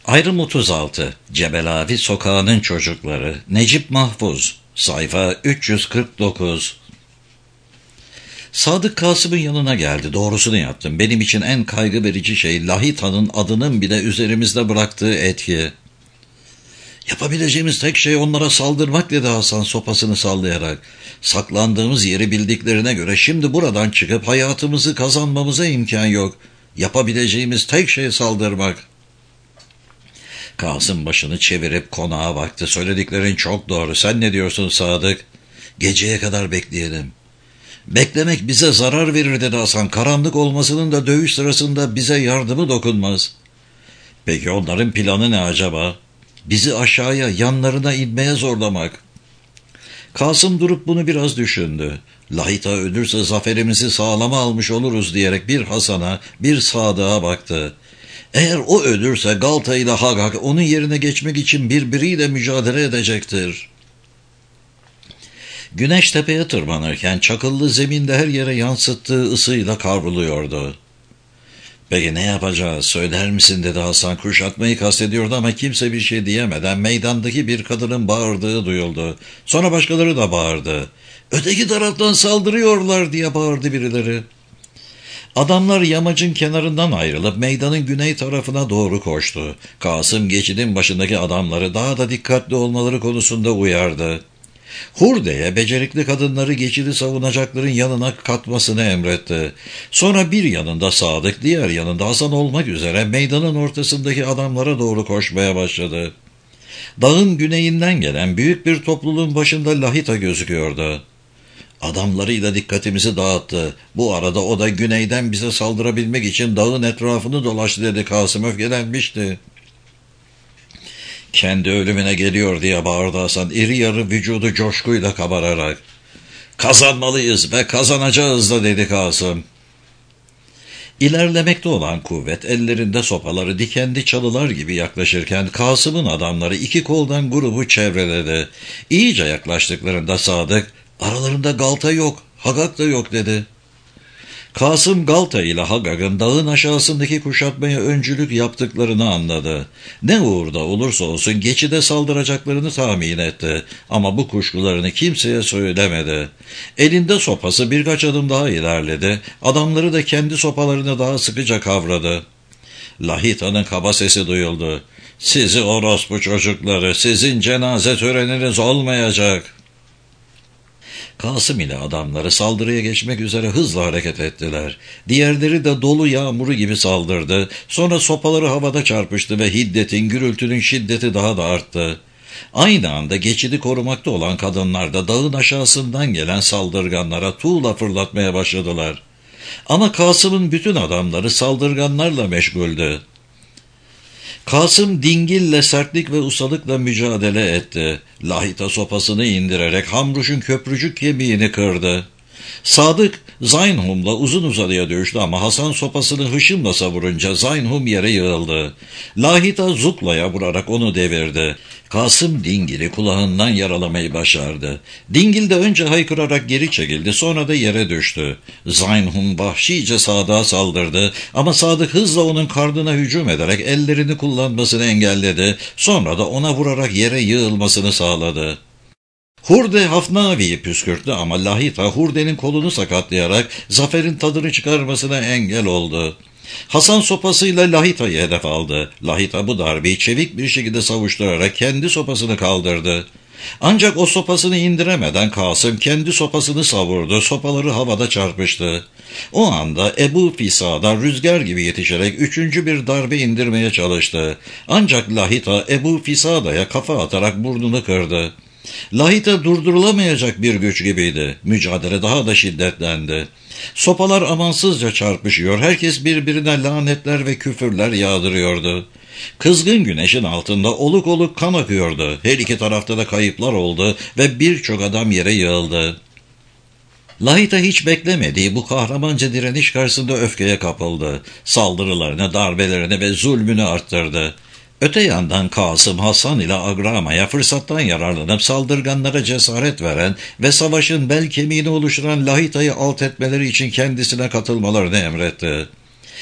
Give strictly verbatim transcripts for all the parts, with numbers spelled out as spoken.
Ayrım otuz altı. Cebelavi Sokağı'nın Çocukları. Necip Mahfuz. Sayfa üç yüz kırk dokuz. Sadık Kasım'ın yanına geldi. Doğrusunu yaptım. Benim için en kaygı verici şey Lahita'nın adının bile üzerimizde bıraktığı etki. Yapabileceğimiz tek şey onlara saldırmak dedi Hasan sopasını sallayarak. Saklandığımız yeri bildiklerine göre şimdi buradan çıkıp hayatımızı kazanmamıza imkan yok. Yapabileceğimiz tek şey saldırmak. Kasım başını çevirip konağa baktı. Söylediklerin çok doğru. Sen ne diyorsun Sadık? Geceye kadar bekleyelim. Beklemek bize zarar verir dedi Hasan. Karanlık olmasının da dövüş sırasında bize yardımı dokunmaz. Peki onların planı ne acaba? Bizi aşağıya, yanlarına inmeye zorlamak. Kasım durup bunu biraz düşündü. Lahita ölürse zaferimizi sağlama almış oluruz diyerek bir Hasan'a, bir Sadık'a baktı. Eğer o ölürse Galta ile Hagag onun yerine geçmek için birbiriyle mücadele edecektir. Güneş tepeye tırmanırken çakıllı zeminde her yere yansıttığı ısıyla kavruluyordu. Peki ne yapacağız söyler misin dedi Hasan. Kuşatmayı kastediyordu ama kimse bir şey diyemeden meydandaki bir kadının bağırdığı duyuldu. Sonra başkaları da bağırdı. Öteki taraftan saldırıyorlar diye bağırdı birileri. Adamlar yamacın kenarından ayrılıp meydanın güney tarafına doğru koştu. Kasım geçidin başındaki adamları daha da dikkatli olmaları konusunda uyardı. Hurde'ye becerikli kadınları geçidi savunacakların yanına katmasını emretti. Sonra bir yanında Sadık, diğer yanında Hasan olmak üzere meydanın ortasındaki adamlara doğru koşmaya başladı. Dağın güneyinden gelen büyük bir topluluğun başında Lahita gözüküyordu. Adamlarıyla dikkatimizi dağıttı. Bu arada o da güneyden bize saldırabilmek için dağın etrafını dolaştı dedi. Kasım öfkelenmişti. Kendi ölümüne geliyor diye bağırdı Hasan, iri yarı vücudu coşkuyla kabararak. Kazanmalıyız ve kazanacağız da dedi Kasım. İlerlemekte olan kuvvet ellerinde sopaları dikenli çalılar gibi yaklaşırken Kasım'ın adamları iki koldan grubu çevreledi. İyice yaklaştıklarında Sadık, aralarında Galta yok, Hagag da yok dedi. Kasım Galta ile Hagag'ın dağın aşağısındaki kuşatmaya öncülük yaptıklarını anladı. Ne uğurda olursa olsun geçide saldıracaklarını tahmin etti. Ama bu kuşkularını kimseye söylemedi. Elinde sopası birkaç adım daha ilerledi. Adamları da kendi sopalarını daha sıkıca kavradı. Lahita'nın kaba sesi duyuldu. Sizi orospu çocukları, sizin cenaze töreniniz olmayacak. Kasım ile adamları saldırıya geçmek üzere hızla hareket ettiler. Diğerleri de dolu yağmuru gibi saldırdı. Sonra sopaları havada çarpıştı ve hiddetin, gürültünün şiddeti daha da arttı. Aynı anda geçidi korumakta olan kadınlar da dağın aşağısından gelen saldırganlara tuğla fırlatmaya başladılar. Ama Kasım'ın bütün adamları saldırganlarla meşguldü. Kasım dingille, sertlik ve ustalıkla mücadele etti. Lahita sopasını indirerek Hamruş'un köprücük kemiğini kırdı. Sadık, Zaynhum'la uzun uzadıya dövüştü ama Hasan sopasını hışımla savurunca Zaynhum yere yığıldı. Lahita Zukla'ya vurarak onu devirdi. Kasım Dingil'i kulağından yaralamayı başardı. Dingil de önce haykırarak geri çekildi, sonra da yere düştü. Zaynhum vahşice Sadık'a saldırdı ama Sadık hızla onun karnına hücum ederek ellerini kullanmasını engelledi. Sonra da ona vurarak yere yığılmasını sağladı. Hurde Hafnavi'yi püskürttü ama Lahita Hurde'nin kolunu sakatlayarak zaferin tadını çıkarmasına engel oldu. Hasan sopasıyla Lahita'yı hedef aldı. Lahita bu darbeyi çevik bir şekilde savuşturarak kendi sopasını kaldırdı. Ancak o sopasını indiremeden Kasım kendi sopasını savurdu, sopaları havada çarpıştı. O anda Ebu Fisa'dan rüzgar gibi yetişerek üçüncü bir darbe indirmeye çalıştı. Ancak Lahita Ebu Fisa'ya kafa atarak burnunu kırdı. Lahita durdurulamayacak bir güç gibiydi. Mücadele daha da şiddetlendi. Sopalar amansızca çarpışıyor, herkes birbirine lanetler ve küfürler yağdırıyordu. Kızgın güneşin altında oluk oluk kan akıyordu. Her iki tarafta da kayıplar oldu ve birçok adam yere yığıldı. Lahita hiç beklemediği bu kahramanca direniş karşısında öfkeye kapıldı. Saldırılarını, darbelerini ve zulmünü arttırdı. Öte yandan Kasım, Hasan ile Agrama'ya fırsattan yararlanıp saldırganlara cesaret veren ve savaşın bel kemiğini oluşturan Lahita'yı alt etmeleri için kendisine katılmalarını emretti.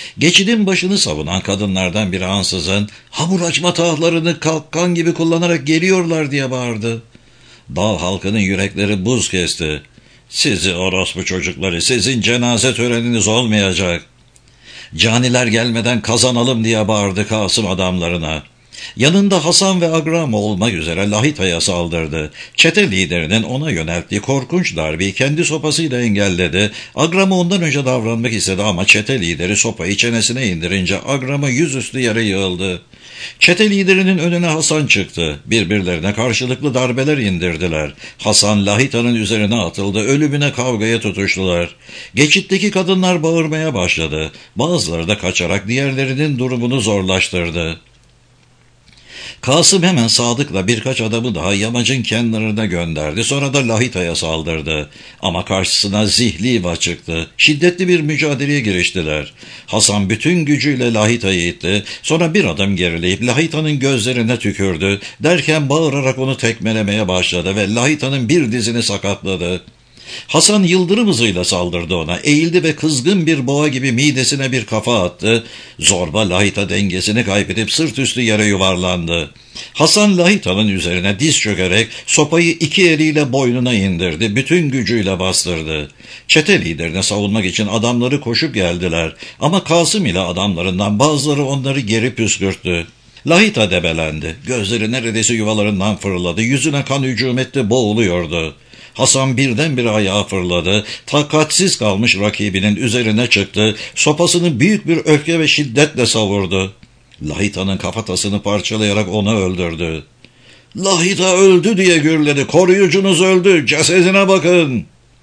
Geçidin başını savunan kadınlardan biri ansızın hamur açma tahlarını kalkan gibi kullanarak geliyorlar diye bağırdı. Dağ halkının yürekleri buz kesti. Sizi orospu çocukları, sizin cenaze töreniniz olmayacak. Caniler gelmeden kazanalım diye bağırdı Kasım adamlarına. Yanında Hasan ve Agram olmak üzere Lahita'ya saldırdı. Çete liderinin ona yönelttiği korkunç darbeyi kendi sopasıyla engelledi. Agram'ı ondan önce davranmak istedi ama çete lideri sopayı çenesine indirince Agram'ı yüzüstü yere yığıldı. Çete liderinin önüne Hasan çıktı. Birbirlerine karşılıklı darbeler indirdiler. Hasan Lahita'nın üzerine atıldı. Ölümüne kavgaya tutuştular. Geçitteki kadınlar bağırmaya başladı. Bazıları da kaçarak diğerlerinin durumunu zorlaştırdı. Kasım hemen Sadık'la birkaç adamı daha yamacın kenarına gönderdi. Sonra da Lahita'ya saldırdı. Ama karşısına Zihliva çıktı. Şiddetli bir mücadeleye giriştiler. Hasan bütün gücüyle Lahita'yı itti. Sonra bir adım gerileyip Lahita'nın gözlerine tükürdü. Derken bağırarak onu tekmelemeye başladı ve Lahita'nın bir dizini sakatladı. Hasan yıldırım hızıyla saldırdı ona. Eğildi ve kızgın bir boğa gibi midesine bir kafa attı. Zorba Lahita dengesini kaybedip sırt üstü yere yuvarlandı. Hasan Lahita'nın üzerine diz çökerek sopayı iki eliyle boynuna indirdi. Bütün gücüyle bastırdı. Çete liderine savunmak için adamları koşup geldiler. Ama Kasım ile adamlarından bazıları onları geri püskürttü. Lahita debelendi. Gözleri neredeyse yuvalarından fırladı. Yüzüne kan hücum etti, boğuluyordu. Hasan birdenbire ayağa fırladı. Takatsiz kalmış rakibinin üzerine çıktı. Sopasını büyük bir öfke ve şiddetle savurdu. Lahita'nın kafatasını parçalayarak onu öldürdü. "Lahita öldü!" diye gürledi. "Koruyucunuz öldü! Cesedine bakın!"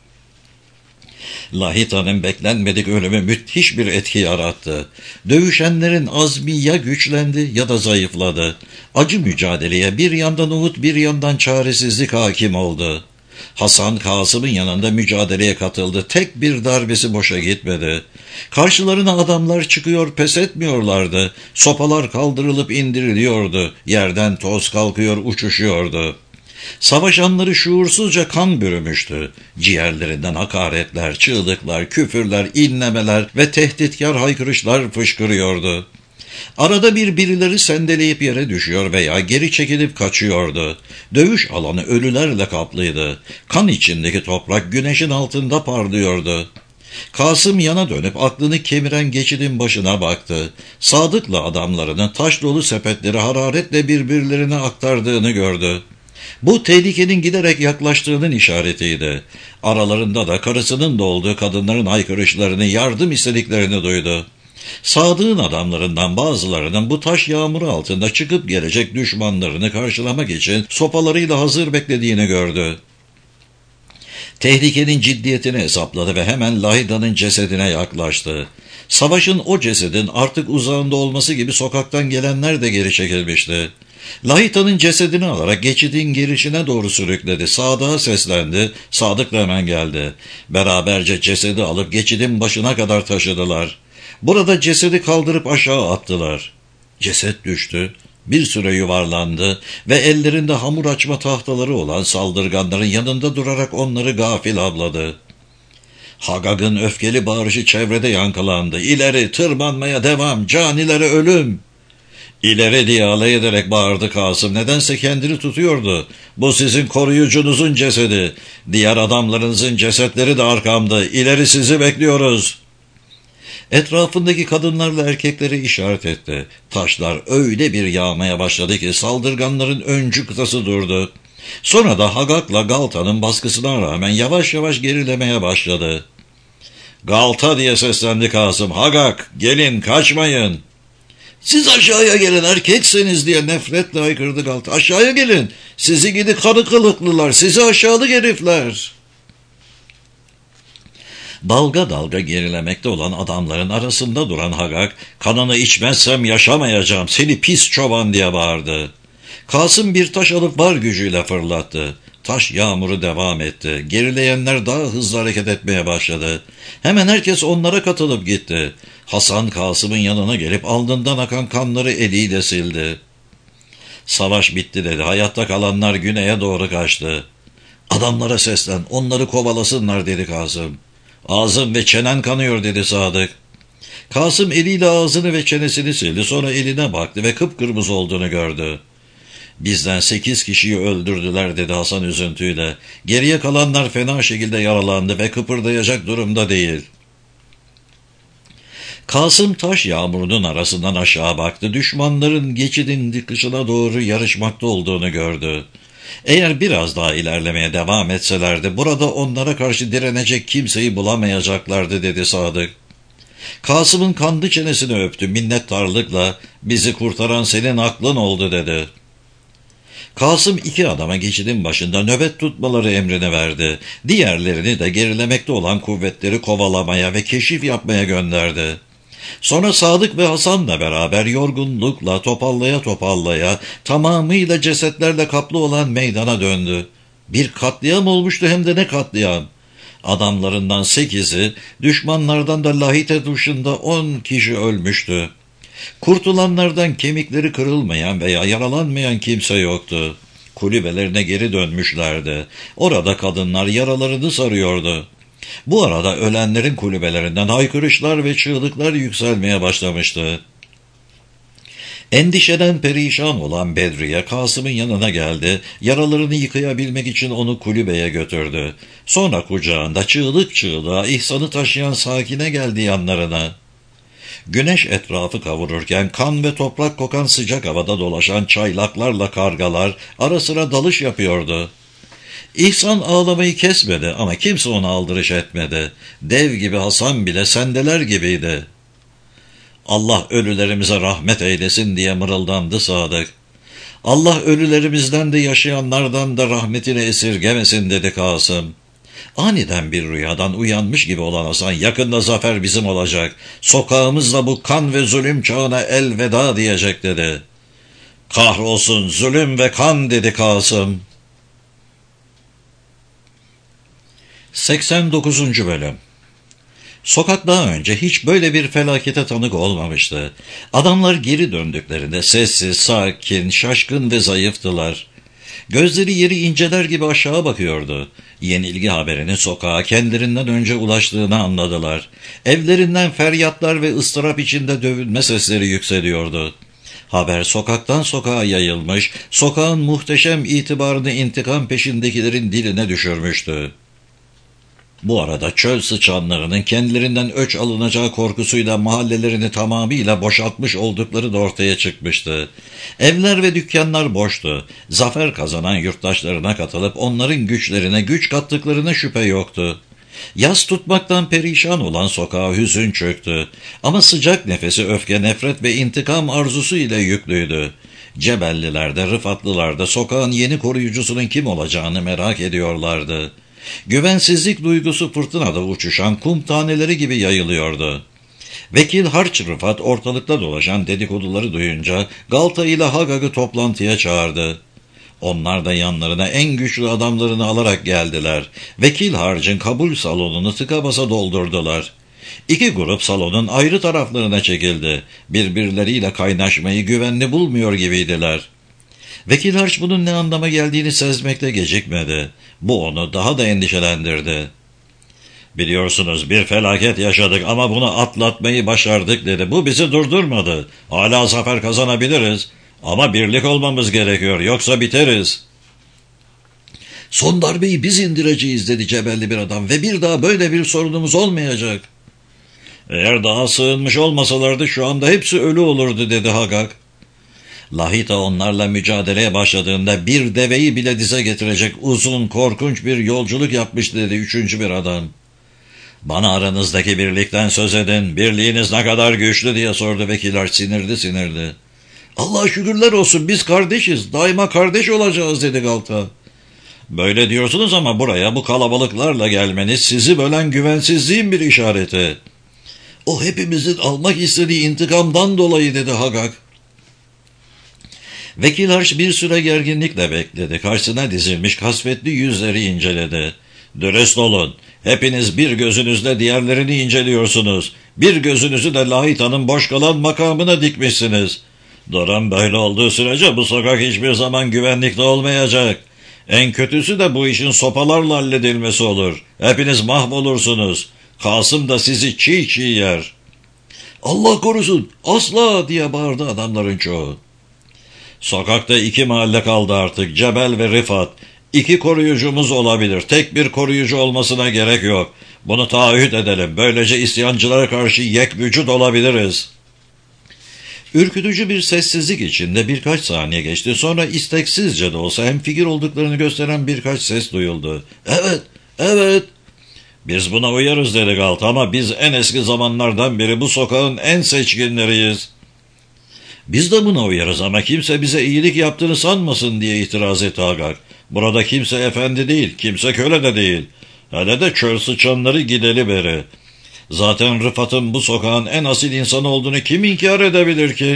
Lahita'nın beklenmedik ölümü müthiş bir etki yarattı. Dövüşenlerin azmi ya güçlendi ya da zayıfladı. Acı mücadeleye bir yandan umut bir yandan çaresizlik hakim oldu. Hasan Kasım'ın yanında mücadeleye katıldı. Tek bir darbesi boşa gitmedi. Karşılarına adamlar çıkıyor, pes etmiyorlardı. Sopalar kaldırılıp indiriliyordu. Yerden toz kalkıyor, uçuşuyordu. Savaşanları şuursuzca kan bürümüştü. Ciğerlerinden hakaretler, çığlıklar, küfürler, inlemeler ve tehditkar haykırışlar fışkırıyordu. Arada bir birileri sendeleyip yere düşüyor veya geri çekilip kaçıyordu. Dövüş alanı ölülerle kaplıydı. Kan içindeki toprak güneşin altında parlıyordu. Kasım yana dönüp aklını kemiren geçidin başına baktı. Sadık'la adamlarının taş dolu sepetleri hararetle birbirlerine aktardığını gördü. Bu tehlikenin giderek yaklaştığının işaretiydi. Aralarında da karısının da olduğu kadınların haykırışlarını, yardım istediklerini duydu. Sadık'ın adamlarından bazılarının bu taş yağmuru altında çıkıp gelecek düşmanlarını karşılamak için sopalarıyla hazır beklediğini gördü. Tehlikenin ciddiyetini hesapladı ve hemen Lahita'nın cesedine yaklaştı. Savaşın o cesedin artık uzağında olması gibi sokaktan gelenler de geri çekilmişti. Lahita'nın cesedini alarak geçidin girişine doğru sürükledi. Sadık'a seslendi. Sadık da hemen geldi. Beraberce cesedi alıp geçidin başına kadar taşıdılar. Burada cesedi kaldırıp aşağı attılar. Ceset düştü. Bir süre yuvarlandı ve ellerinde hamur açma tahtaları olan saldırganların yanında durarak onları gafil avladı. Hagag'ın öfkeli bağırışı çevrede yankılandı. "İleri, tırmanmaya devam, canilere ölüm!" "İleri!" diye alay ederek bağırdı Kasım. Nedense kendini tutuyordu. "Bu sizin koruyucunuzun cesedi. Diğer adamlarınızın cesetleri de arkamda. İleri, sizi bekliyoruz." Etrafındaki kadınlarla erkekleri işaret etti. Taşlar öyle bir yağmaya başladı ki saldırganların öncü kıtası durdu. Sonra da Hagag'la Galta'nın baskısına rağmen yavaş yavaş gerilemeye başladı. "Galta!" diye seslendi Kasım. "Hagag, gelin, kaçmayın!" "Siz aşağıya gelin, erkekseniz!" diye nefretle haykırdı Galta. "Aşağıya gelin! Sizi gidi karı kılıklılar, sizi aşağılık herifler!" Dalga dalga gerilemekte olan adamların arasında duran Hagag, "Kanını içmezsem yaşamayacağım, seni pis çoban!" diye bağırdı. Kasım bir taş alıp var gücüyle fırlattı. Taş yağmuru devam etti. Gerileyenler daha hızlı hareket etmeye başladı. Hemen herkes onlara katılıp gitti. Hasan Kasım'ın yanına gelip alnından akan kanları eliyle sildi. "Savaş bitti," dedi. "Hayatta kalanlar güneye doğru kaçtı." "Adamlara seslen, onları kovalasınlar," dedi Kasım. "Ağzın ve çenen kanıyor," dedi Sadık. Kasım eliyle ağzını ve çenesini sildi, sonra eline baktı ve kıpkırmızı olduğunu gördü. Bizden sekiz kişiyi öldürdüler dedi Hasan üzüntüyle. Geriye kalanlar fena şekilde yaralandı ve kıpırdayacak durumda değil. Kasım taş yağmurunun arasından aşağı baktı. Düşmanların geçidin dikışına doğru yarışmakta olduğunu gördü. Eğer biraz daha ilerlemeye devam etselerdi burada onlara karşı direnecek kimseyi bulamayacaklardı dedi Sadık. Kasım'ın kanlı çenesini öptü minnettarlıkla. Bizi kurtaran senin aklın oldu dedi. Kasım iki adama geçidin başında nöbet tutmaları emrini verdi. Diğerlerini de gerilemekte olan kuvvetleri kovalamaya ve keşif yapmaya gönderdi. Sonra Sadık ve Hasan'la beraber yorgunlukla topallaya topallaya tamamıyla cesetlerle kaplı olan meydana döndü. Bir katliam olmuştu, hem de ne katliam. Adamlarından sekizi, düşmanlardan da Lahite dışında on kişi ölmüştü. Kurtulanlardan kemikleri kırılmayan veya yaralanmayan kimse yoktu. Kulübelerine geri dönmüşlerdi. Orada kadınlar yaralarını sarıyordu. Bu arada ölenlerin kulübelerinden haykırışlar ve çığlıklar yükselmeye başlamıştı. Endişeden perişan olan Bedriye Kasım'ın yanına geldi, yaralarını yıkayabilmek için onu kulübeye götürdü. Sonra kucağında çığlık çığlığa İhsan'ı taşıyan Sakine geldi yanlarına. Güneş etrafı kavururken kan ve toprak kokan sıcak havada dolaşan çaylaklarla kargalar ara sıra dalış yapıyordu. İhsan ağlamayı kesmedi ama kimse ona aldırış etmedi. Dev gibi Hasan bile sendeler gibiydi. Allah ölülerimize rahmet eylesin diye mırıldandı Sadık. Allah ölülerimizden de yaşayanlardan da rahmetini esirgemesin dedi Kasım. Aniden bir rüyadan uyanmış gibi olan Hasan, yakında zafer bizim olacak. Sokağımızla bu kan ve zulüm çağına elveda diyecek dedi. Kahrolsun zulüm ve kan dedi Kasım. seksen dokuzuncu Bölüm. Sokak daha önce hiç böyle bir felakete tanık olmamıştı. Adamlar geri döndüklerinde sessiz, sakin, şaşkın ve zayıftılar. Gözleri yeri inceler gibi aşağı bakıyordu. Yenilgi haberinin sokağa kendilerinden önce ulaştığını anladılar. Evlerinden feryatlar ve ıstırap içinde dövülme sesleri yükseliyordu. Haber sokaktan sokağa yayılmış, sokağın muhteşem itibarını intikam peşindekilerin diline düşürmüştü. Bu arada çöl sıçanlarının kendilerinden öç alınacağı korkusuyla mahallelerini tamamıyla boşaltmış oldukları da ortaya çıkmıştı. Evler ve dükkanlar boştu. Zafer kazanan yurttaşlarına katılıp onların güçlerine güç kattıklarına şüphe yoktu. Yas tutmaktan perişan olan sokağa hüzün çöktü. Ama sıcak nefesi öfke, nefret ve intikam arzusu ile yüklüydü. Cebelliler de Rıfatlılar da sokağın yeni koruyucusunun kim olacağını merak ediyorlardı. Güvensizlik duygusu fırtınada uçuşan kum taneleri gibi yayılıyordu. Vekil Harç Rıfat ortalıkta dolaşan dedikoduları duyunca Galta ile Hagag'ı toplantıya çağırdı. Onlar da yanlarına en güçlü adamlarını alarak geldiler. Vekil Harç'ın kabul salonunu tıka basa doldurdular. İki grup salonun ayrı taraflarına çekildi. Birbirleriyle kaynaşmayı güvenli bulmuyor gibiydiler. Vekil Harç bunun ne anlama geldiğini sezmekte gecikmedi. Bu onu daha da endişelendirdi. Biliyorsunuz bir felaket yaşadık ama bunu atlatmayı başardık dedi. Bu bizi durdurmadı. Hala zafer kazanabiliriz. Ama birlik olmamız gerekiyor, yoksa biteriz. Son darbeyi biz indireceğiz dedi cebelli bir adam ve bir daha böyle bir sorunumuz olmayacak. Eğer daha sığınmış olmasalardı şu anda hepsi ölü olurdu dedi Hagag. Lahita onlarla mücadeleye başladığında bir deveyi bile dize getirecek uzun korkunç bir yolculuk yapmış dedi üçüncü bir adam. Bana aranızdaki birlikten söz edin, birliğiniz ne kadar güçlü diye sordu vekiller sinirli sinirli. Allah'a şükürler olsun biz kardeşiz, daima kardeş olacağız dedi Galta. Böyle diyorsunuz ama buraya bu kalabalıklarla gelmeniz sizi bölen güvensizliğin bir işareti. O hepimizin almak istediği intikamdan dolayı dedi Hagag. Vekil Harç bir süre gerginlikle bekledi. Karşısına dizilmiş kasvetli yüzleri inceledi. Dürüst olun. Hepiniz bir gözünüzle diğerlerini inceliyorsunuz. Bir gözünüzü de Lahita'nın boş kalan makamına dikmişsiniz. Durum böyle olduğu sürece bu sokak hiçbir zaman güvenlikte olmayacak. En kötüsü de bu işin sopalarla halledilmesi olur. Hepiniz mahvolursunuz. Kasım da sizi çiğ çiğ yer. Allah korusun, asla diye bağırdı adamların çoğu. Sokakta iki mahalle kaldı artık, Cebel ve Rifat. İki koruyucumuz olabilir, tek bir koruyucu olmasına gerek yok. Bunu taahhüt edelim, böylece isyancılara karşı yek vücut olabiliriz. Ürkütücü bir sessizlik içinde birkaç saniye geçti. Sonra isteksizce de olsa hemfikir olduklarını gösteren birkaç ses duyuldu. Evet, evet. Biz buna uyarız dedi Galta, ama biz en eski zamanlardan beri bu sokağın en seçkinleriyiz. Biz de buna uyarız ama kimse bize iyilik yaptığını sanmasın diye itiraz etti Hagak. Burada kimse efendi değil, kimse köle de değil. Hele de çöl sıçanları gideli beri. Zaten Rıfat'ın bu sokağın en asil insanı olduğunu kim inkar edebilir ki?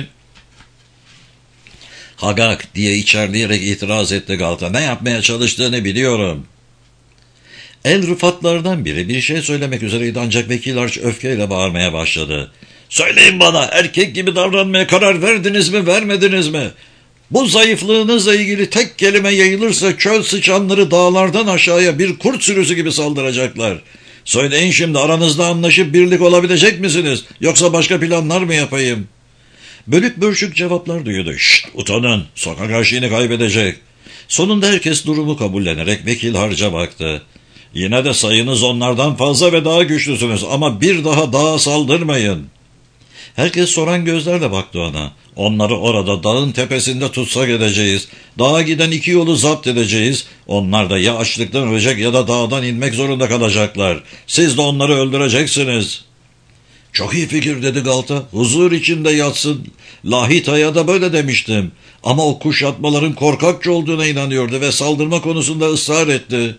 Hagak diye içerleyerek itiraz etti Galta. Ne yapmaya çalıştığını biliyorum. El Rıfatlardan biri bir şey söylemek üzereydi ancak Vekil Arç öfkeyle bağırmaya başladı. Söyleyin bana, erkek gibi davranmaya karar verdiniz mi, vermediniz mi? Bu zayıflığınızla ilgili tek kelime yayılırsa çöl sıçanları dağlardan aşağıya bir kurt sürüsü gibi saldıracaklar. Söyleyin şimdi, aranızda anlaşıp birlik olabilecek misiniz? Yoksa başka planlar mı yapayım? Bölük bölçük cevaplar duyuldu. Şşt, utanın, sokak aşığını kaybedecek. Sonunda herkes durumu kabullenerek Vekil Harç'a baktı. Yine de sayınız onlardan fazla ve daha güçlüsünüz ama bir daha dağa saldırmayın. Herkes soran gözlerle baktı ona. Onları orada dağın tepesinde tutsak edeceğiz. Dağa giden iki yolu zapt edeceğiz. Onlar da ya açlıktan ölecek ya da dağdan inmek zorunda kalacaklar. Siz de onları öldüreceksiniz. Çok iyi fikir dedi Galta. Huzur içinde yatsın. Lahita'ya da böyle demiştim. Ama o kuşatmaların korkakça olduğuna inanıyordu ve saldırma konusunda ısrar etti.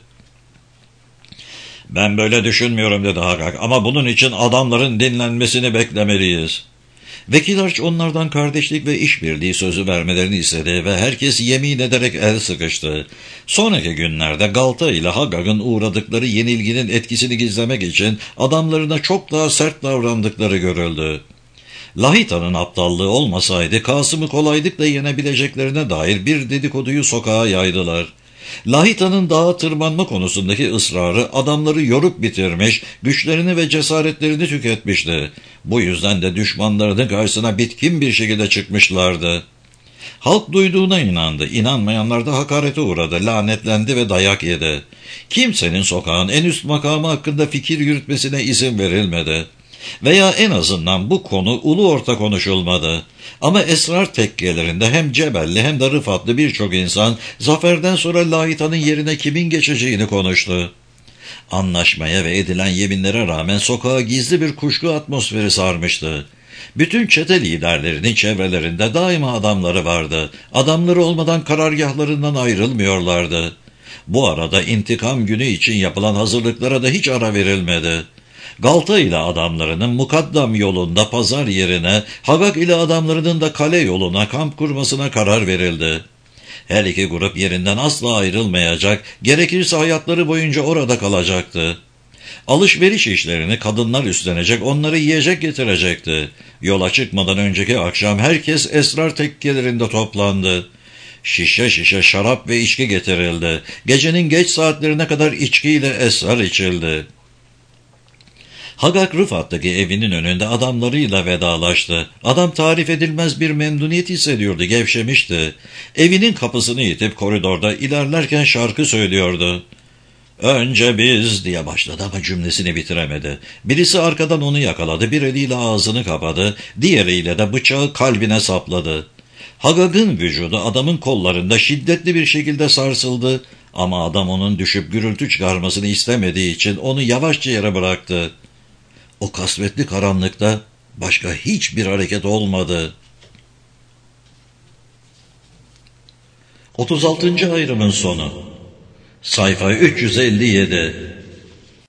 Ben böyle düşünmüyorum dedi Hagak, ama bunun için adamların dinlenmesini beklemeliyiz. Vekil Arç onlardan kardeşlik ve işbirliği sözü vermelerini istedi ve herkes yemin ederek el sıkıştı. Sonraki günlerde Galta ile Hagak'ın uğradıkları yenilginin etkisini gizlemek için adamlarına çok daha sert davrandıkları görüldü. Lahita'nın aptallığı olmasaydı Kasım'ı kolaylıkla yenebileceklerine dair bir dedikoduyu sokağa yaydılar. Lahita'nın dağa tırmanma konusundaki ısrarı adamları yorup bitirmiş, güçlerini ve cesaretlerini tüketmişti. Bu yüzden de düşmanlarının karşısına bitkin bir şekilde çıkmışlardı. Halk duyduğuna inandı, inanmayanlar da hakarete uğradı, lanetlendi ve dayak yedi. Kimsenin sokağın en üst makamı hakkında fikir yürütmesine izin verilmedi. Veya en azından bu konu ulu orta konuşulmadı. Ama esrar tekkelerinde hem Cebelli hem de Rıfatlı birçok insan zaferden sonra Lahita'nın yerine kimin geçeceğini konuştu. Anlaşmaya ve edilen yeminlere rağmen sokağa gizli bir kuşku atmosferi sarmıştı. Bütün çete liderlerinin çevrelerinde daima adamları vardı. Adamları olmadan karargahlarından ayrılmıyorlardı. Bu arada intikam günü için yapılan hazırlıklara da hiç ara verilmedi. Galta ile adamlarının Mukaddam yolunda pazar yerine, Hagak ile adamlarının da kale yoluna kamp kurmasına karar verildi. Her iki grup yerinden asla ayrılmayacak, gerekirse hayatları boyunca orada kalacaktı. Alışveriş işlerini kadınlar üstlenecek, onları yiyecek getirecekti. Yola çıkmadan önceki akşam herkes esrar tekkelerinde toplandı. Şişe şişe şarap ve içki getirildi. Gecenin geç saatlerine kadar içkiyle esrar içildi. Hagak Rıfat'taki evinin önünde adamlarıyla vedalaştı. Adam tarif edilmez bir memnuniyet hissediyordu, gevşemişti. Evinin kapısını itip koridorda ilerlerken şarkı söylüyordu. Önce biz diye başladı ama cümlesini bitiremedi. Birisi arkadan onu yakaladı, bir eliyle ağzını kapadı, diğeriyle de bıçağı kalbine sapladı. Hagak'ın vücudu adamın kollarında şiddetli bir şekilde sarsıldı ama adam onun düşüp gürültü çıkarmasını istemediği için onu yavaşça yere bıraktı. O kasvetli karanlıkta başka hiçbir hareket olmadı. otuz altıncı ayrımın sonu. Sayfa üç yüz elli yedi.